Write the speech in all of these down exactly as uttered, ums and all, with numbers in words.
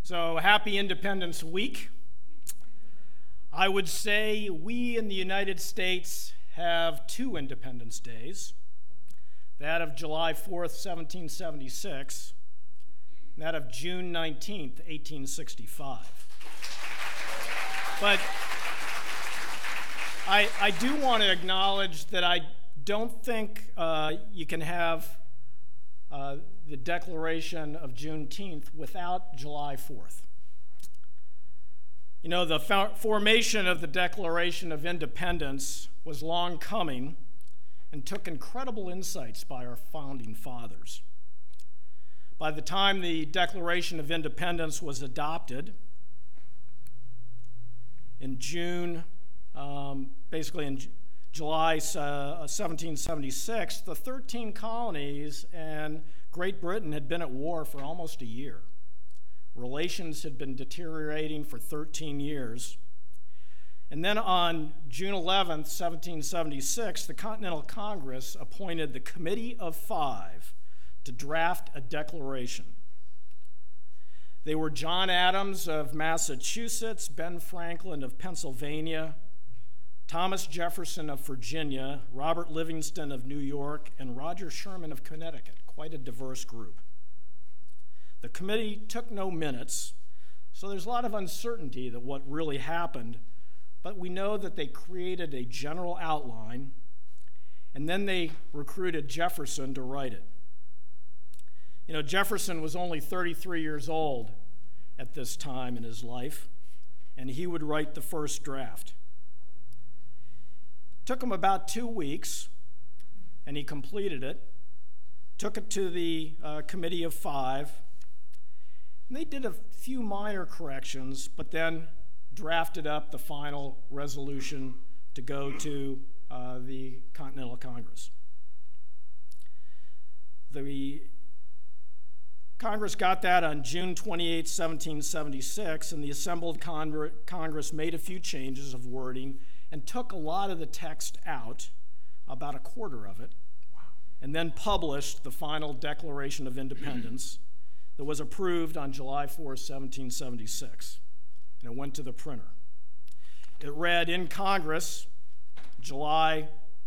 So happy Independence Week. I would say we in the United States have two Independence Days, that of July fourth, seventeen seventy-six, and that of June nineteenth, eighteen sixty-five. But I, I do want to acknowledge that I don't think uh, you can have uh, the Declaration of Juneteenth without July fourth. You know, the fo- formation of the Declaration of Independence was long coming and took incredible insights by our founding fathers. By the time the Declaration of Independence was adopted in June, um, basically in J- July uh, seventeen seventy-six, the thirteen colonies and Great Britain had been at war for almost a year. Relations had been deteriorating for thirteen years. And then on June eleventh, seventeen seventy-six, the Continental Congress appointed the Committee of Five to draft a declaration. They were John Adams of Massachusetts, Ben Franklin of Pennsylvania, Thomas Jefferson of Virginia, Robert Livingston of New York, and Roger Sherman of Connecticut. Quite a diverse group. The committee took no minutes, so there's a lot of uncertainty that what really happened, but we know that they created a general outline, and then they recruited Jefferson to write it. You know, Jefferson was only thirty-three years old at this time in his life, and he would write the first draft. Took him about two weeks, and he completed it, took it to the uh, Committee of Five, and they did a few minor corrections, but then drafted up the final resolution to go to uh, the Continental Congress. The Congress got that on June twenty-eighth, seventeen seventy-six, and the assembled Con- Congress made a few changes of wording and took a lot of the text out, about a quarter of it, wow. and then published the final Declaration of Independence that was approved on July fourth, seventeen seventy-six, and it went to the printer. It read in Congress, July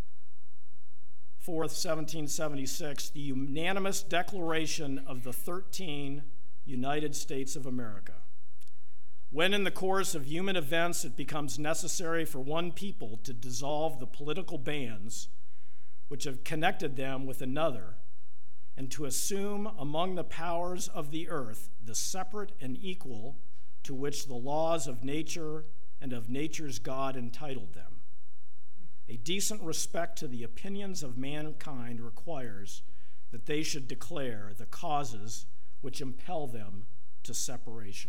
fourth, seventeen seventy-six, the unanimous declaration of the thirteen United States of America. When in the course of human events it becomes necessary for one people to dissolve the political bands which have connected them with another, and to assume among the powers of the earth the separate and equal to which the laws of nature and of nature's God entitled them. A decent respect to the opinions of mankind requires that they should declare the causes which impel them to separation.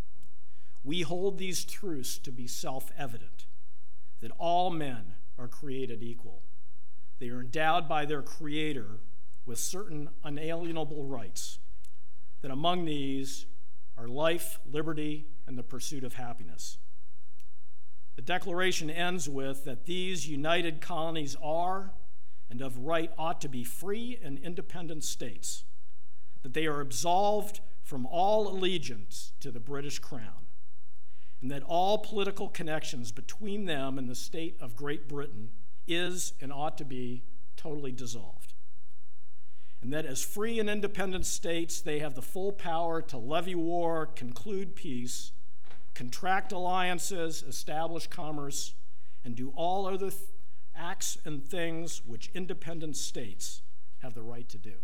We hold these truths to be self-evident, that all men are created equal. They are endowed by their Creator with certain unalienable rights, that among these are life, liberty, and the pursuit of happiness. The Declaration ends with that these united colonies are, and of right ought to be, free and independent states, that they are absolved from all allegiance to the British Crown, and that all political connections between them and the state of Great Britain is and ought to be totally dissolved. And that as free and independent states, they have the full power to levy war, conclude peace, contract alliances, establish commerce, and do all other th- acts and things which independent states have the right to do.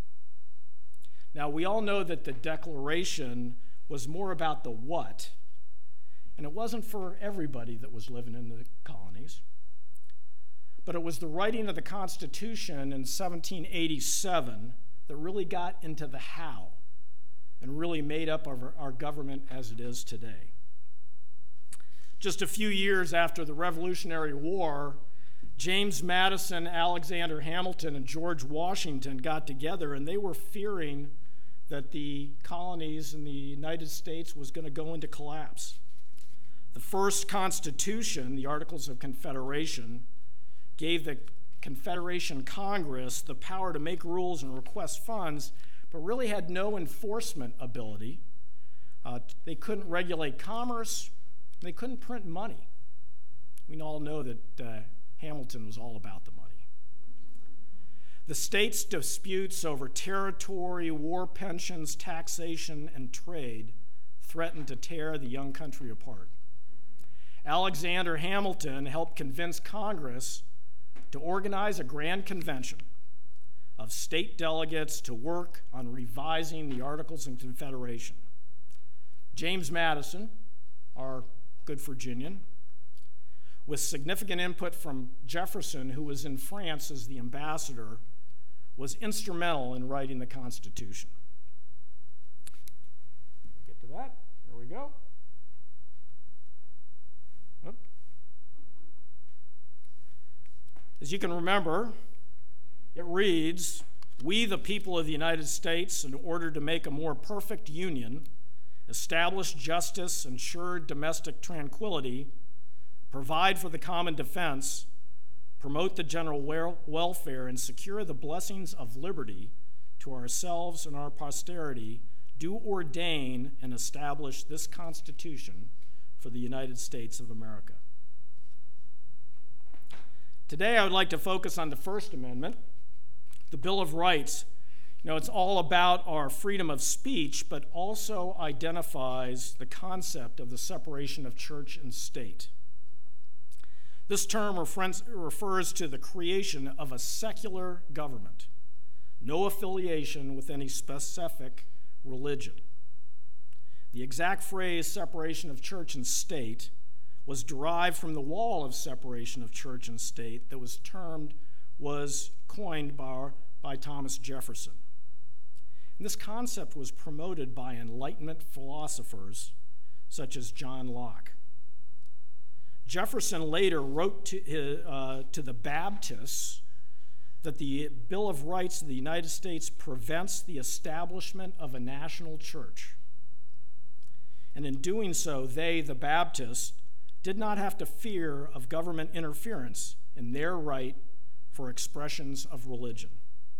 Now, we all know that the Declaration was more about the what, and it wasn't for everybody that was living in the colonies. But it was the writing of the Constitution in seventeen eighty-seven that really got into the how and really made up our, our government as it is today. Just a few years after the Revolutionary War, James Madison, Alexander Hamilton, and George Washington got together, and they were fearing that the colonies in the United States was going to go into collapse. The first Constitution, the Articles of Confederation, gave the Confederation Congress the power to make rules and request funds, but really had no enforcement ability uh, they couldn't regulate commerce. They couldn't print money. We all know that uh, Hamilton was all about the money. The states' disputes over territory, war pensions, taxation, and trade threatened to tear the young country apart. Alexander Hamilton helped convince Congress to organize a grand convention of state delegates to work on revising the Articles of Confederation. James Madison, our good Virginian, with significant input from Jefferson, who was in France as the ambassador, was instrumental in writing the Constitution. Get to that. There we go. Oop. As you can remember, it reads, "We, the people of the United States, in order to make a more perfect union, establish justice, ensure domestic tranquility, provide for the common defense, promote the general welfare, and secure the blessings of liberty to ourselves and our posterity, do ordain and establish this Constitution for the United States of America." Today, I would like to focus on the First Amendment, the Bill of Rights. You know, it's all about our freedom of speech, but also identifies the concept of the separation of church and state. This term refers to the creation of a secular government, no affiliation with any specific religion. The exact phrase separation of church and state was derived from the wall of separation of church and state that was termed, was coined by, by Thomas Jefferson. And this concept was promoted by Enlightenment philosophers such as John Locke. Jefferson later wrote to, uh, to the Baptists that the Bill of Rights of the United States prevents the establishment of a national church. And in doing so, they, the Baptists, did not have to fear of government interference in their right for expressions of religion.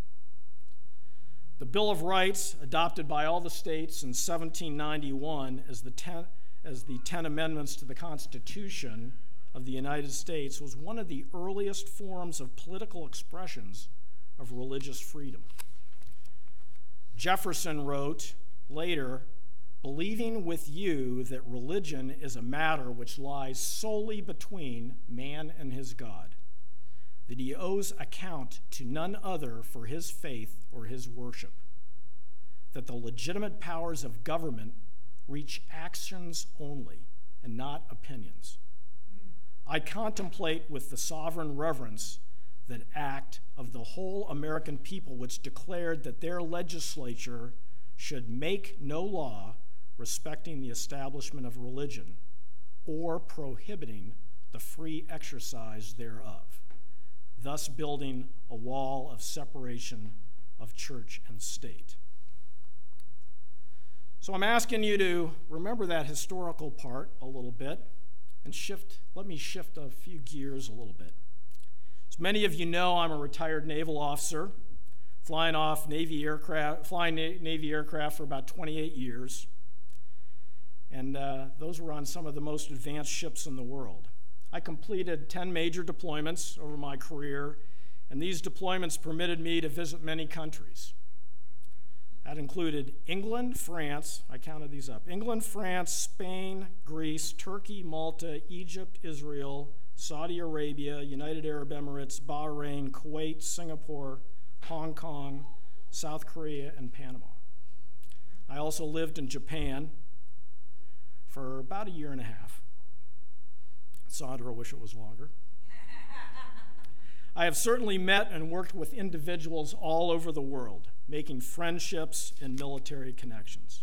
The Bill of Rights, adopted by all the states in seventeen ninety-one as the ten, as the Ten Amendments to the Constitution of the United States, was one of the earliest forms of political expressions of religious freedom. Jefferson wrote later, "Believing with you that religion is a matter which lies solely between man and his God, that he owes account to none other for his faith or his worship, that the legitimate powers of government reach actions only and not opinions. I contemplate with the sovereign reverence that act of the whole American people which declared that their legislature should make no law respecting the establishment of religion or prohibiting the free exercise thereof, thus building a wall of separation of church and state." So I'm asking you to remember that historical part a little bit and shift, let me shift a few gears a little bit. As many of you know, I'm a retired naval officer, flying off Navy aircraft, flying na- Navy aircraft for about twenty-eight years. And uh, those were on some of the most advanced ships in the world. I completed ten major deployments over my career, and these deployments permitted me to visit many countries. That included England, France, I counted these up, England, France, Spain, Greece, Turkey, Malta, Egypt, Israel, Saudi Arabia, United Arab Emirates, Bahrain, Kuwait, Singapore, Hong Kong, South Korea, and Panama. I also lived in Japan for about a year and a half. Sandra, wish it was longer. I have certainly met and worked with individuals all over the world, making friendships and military connections.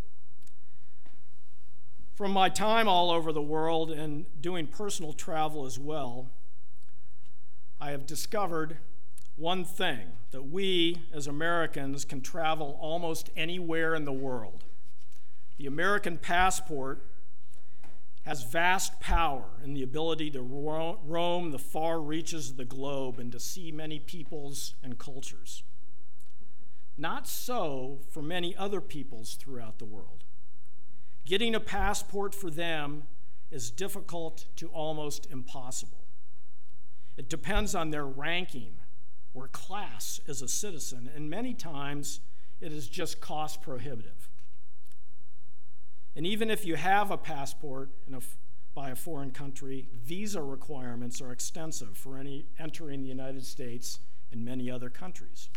From my time all over the world and doing personal travel as well, I have discovered one thing, that we as Americans can travel almost anywhere in the world. The American passport has vast power in the ability to ro- roam the far reaches of the globe and to see many peoples and cultures. Not so for many other peoples throughout the world. Getting a passport for them is difficult to almost impossible. It depends on their ranking or class as a citizen, and many times it is just cost prohibitive. And even if you have a passport in a, by a foreign country, visa requirements are extensive for any entering the United States and many other countries.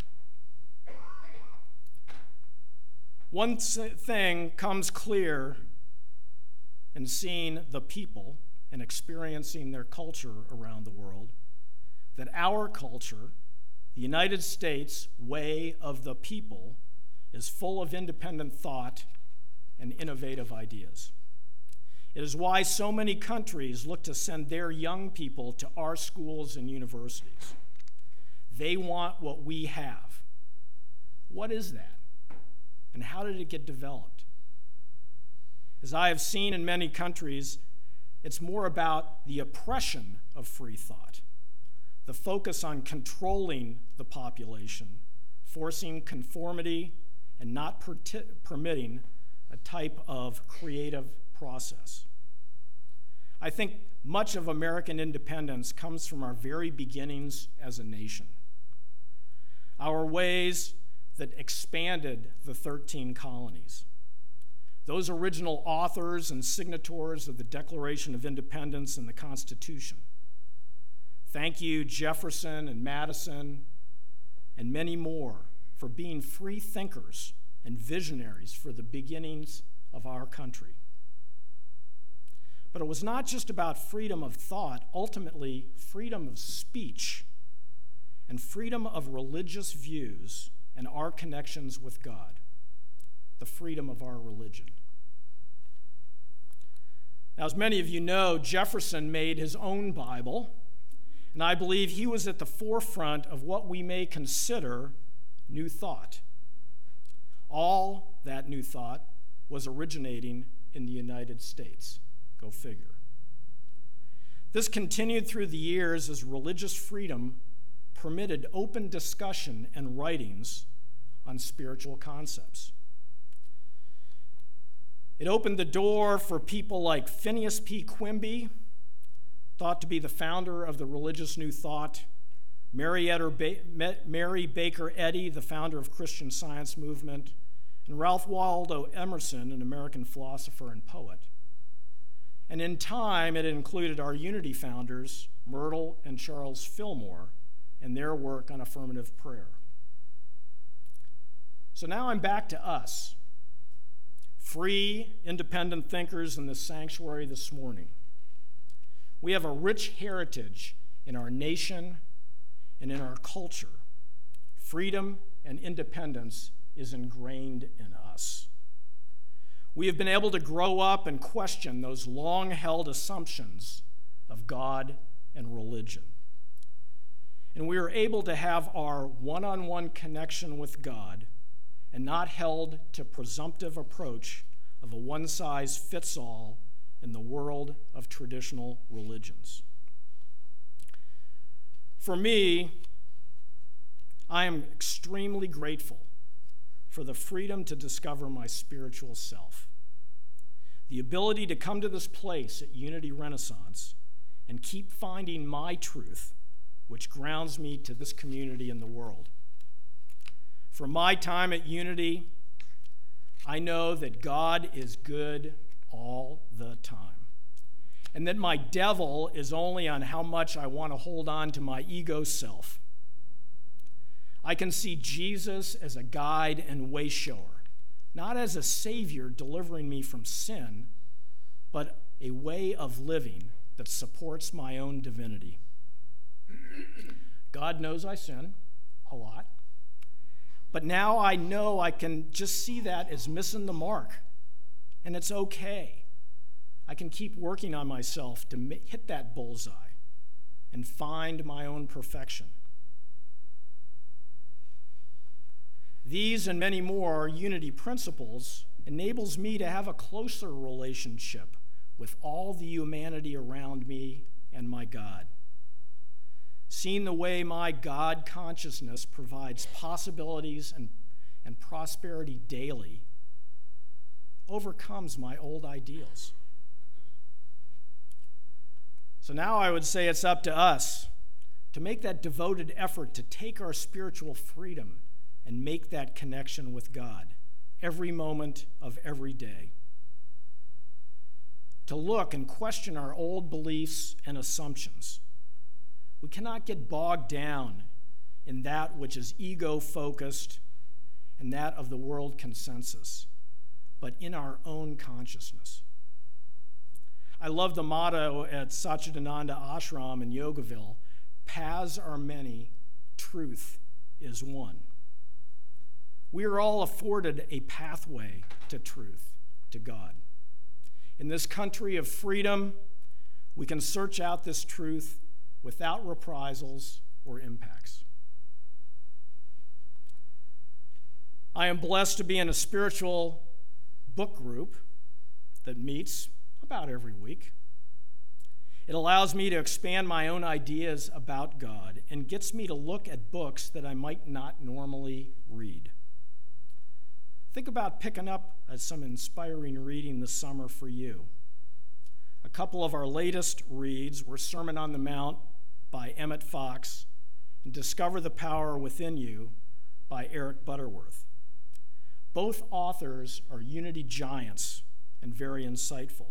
One thing comes clear in seeing the people and experiencing their culture around the world, that our culture, the United States way of the people, is full of independent thought and innovative ideas. It is why so many countries look to send their young people to our schools and universities. They want what we have. What is that? And how did it get developed? As I have seen in many countries, it's more about the oppression of free thought, the focus on controlling the population, forcing conformity, and not per- permitting a type of creative process. I think much of American independence comes from our very beginnings as a nation. Our ways that expanded the thirteen colonies. Those original authors and signatories of the Declaration of Independence and the Constitution. Thank you, Jefferson and Madison and many more, for being free thinkers and visionaries for the beginnings of our country. But it was not just about freedom of thought, ultimately freedom of speech and freedom of religious views and our connections with God, the freedom of our religion. Now, as many of you know, Jefferson made his own Bible, and I believe he was at the forefront of what we may consider New Thought. All that New Thought was originating in the United States. Go figure. This continued through the years as religious freedom permitted open discussion and writings on spiritual concepts. It opened the door for people like Phineas P. Quimby, thought to be the founder of the religious New Thought, Mary, ba- Mary Baker Eddy, the founder of Christian Science movement, and Ralph Waldo Emerson, an American philosopher and poet. And in time, it included our Unity founders, Myrtle and Charles Fillmore, and their work on affirmative prayer. So now I'm back to us, free, independent thinkers in the sanctuary this morning. We have a rich heritage in our nation and in our culture. Freedom and independence is ingrained in us. We have been able to grow up and question those long-held assumptions of God and religion. And we are able to have our one-on-one connection with God and not held to presumptive approach of a one-size-fits-all in the world of traditional religions. For me, I am extremely grateful for the freedom to discover my spiritual self, the ability to come to this place at Unity Renaissance and keep finding my truth, which grounds me to this community and the world. For my time at Unity, I know that God is good all the time, and that my devil is only on how much I want to hold on to my ego self. I can see Jesus as a guide and way shower, not as a savior delivering me from sin, but a way of living that supports my own divinity. God knows I sin a lot, but now I know I can just see that as missing the mark, and it's okay. I can keep working on myself to hit that bullseye and find my own perfection. These and many more Unity principles enables me to have a closer relationship with all the humanity around me and my God. Seeing the way my God consciousness provides possibilities and, and prosperity daily overcomes my old ideals. So now I would say it's up to us to make that devoted effort to take our spiritual freedom and make that connection with God every moment of every day. To look and question our old beliefs and assumptions. We cannot get bogged down in that which is ego-focused and that of the world consensus, but in our own consciousness. I love the motto at Satchidananda Ashram in Yogaville, paths are many, truth is one. We are all afforded a pathway to truth, to God. In this country of freedom, we can search out this truth without reprisals or impacts. I am blessed to be in a spiritual book group that meets about every week. It allows me to expand my own ideas about God and gets me to look at books that I might not normally read. Think about picking up some inspiring reading this summer for you. A couple of our latest reads were Sermon on the Mount by Emmett Fox and Discover the Power Within You by Eric Butterworth. Both authors are unity giants and very insightful.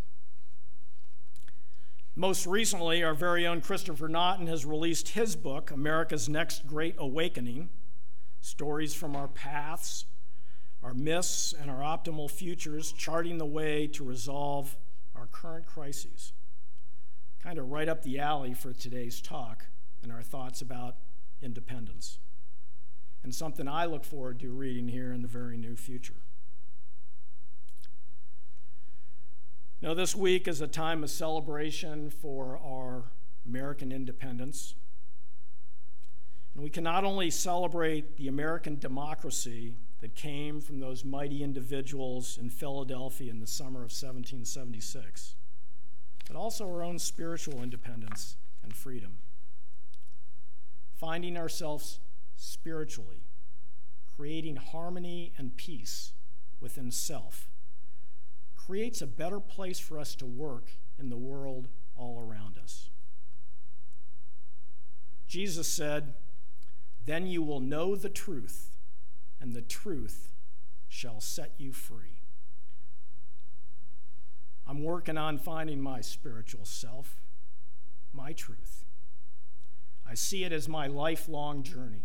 Most recently, our very own Christopher Naughton has released his book, America's Next Great Awakening, Stories from Our Paths, Our Myths, and Our Optimal Futures, Charting the Way to Resolve Our Current Crises. Kind of right up the alley for today's talk and our thoughts about independence. And something I look forward to reading here in the very near future. Now, this week is a time of celebration for our American independence. And we can not only celebrate the American democracy that came from those mighty individuals in Philadelphia in the summer of seventeen seventy-six, but also our own spiritual independence and freedom. Finding ourselves spiritually, creating harmony and peace within self, creates a better place for us to work in the world all around us. Jesus said, "Then you will know the truth, and the truth shall set you free." I'm working on finding my spiritual self, my truth. I see it as my lifelong journey.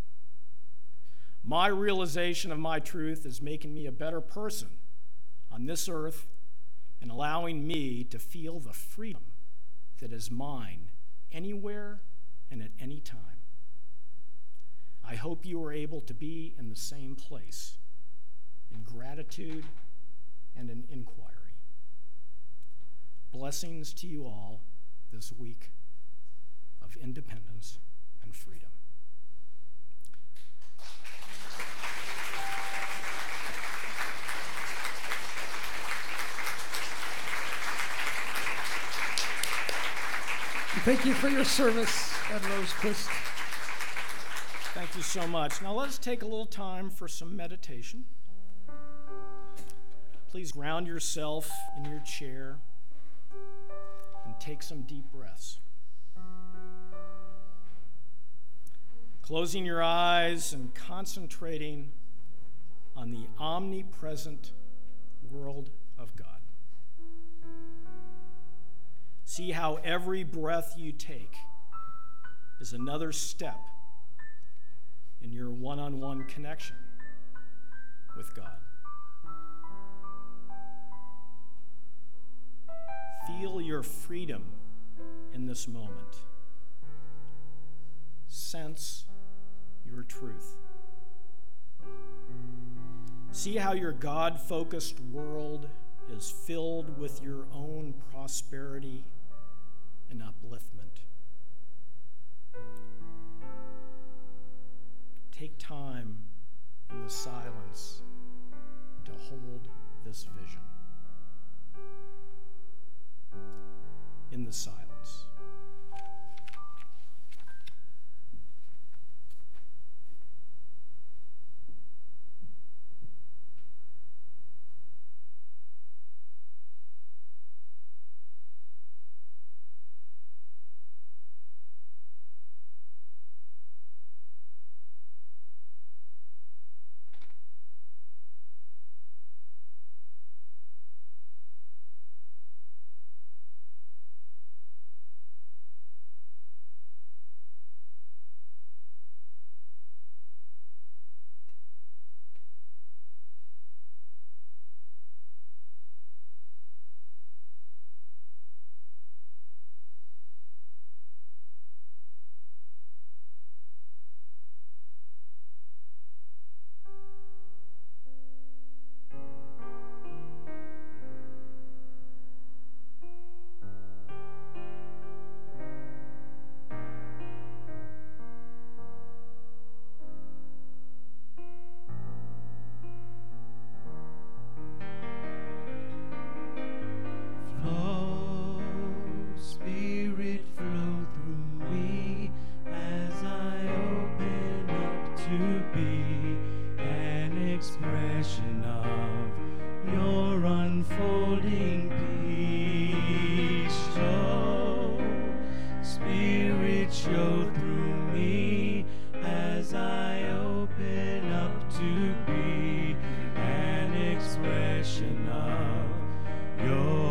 My realization of my truth is making me a better person on this earth and allowing me to feel the freedom that is mine anywhere and at any time. I hope you are able to be in the same place, in gratitude and in inquiry. Blessings to you all this week of independence and freedom. Thank you for your service at Rosecrest. Thank you so much. Now let's take a little time for some meditation. Please ground yourself in your chair and take some deep breaths. Closing your eyes and concentrating on the omnipresent world of God. See how every breath you take is another step in your one-on-one connection with God. Feel your freedom in this moment. Sense your truth. See how your God-focused world is filled with your own prosperity and upliftment. Take time in the silence to hold this vision. In the silence. to be an expression of your unfolding peace. Show, Spirit, show through me as I open up to be an expression of your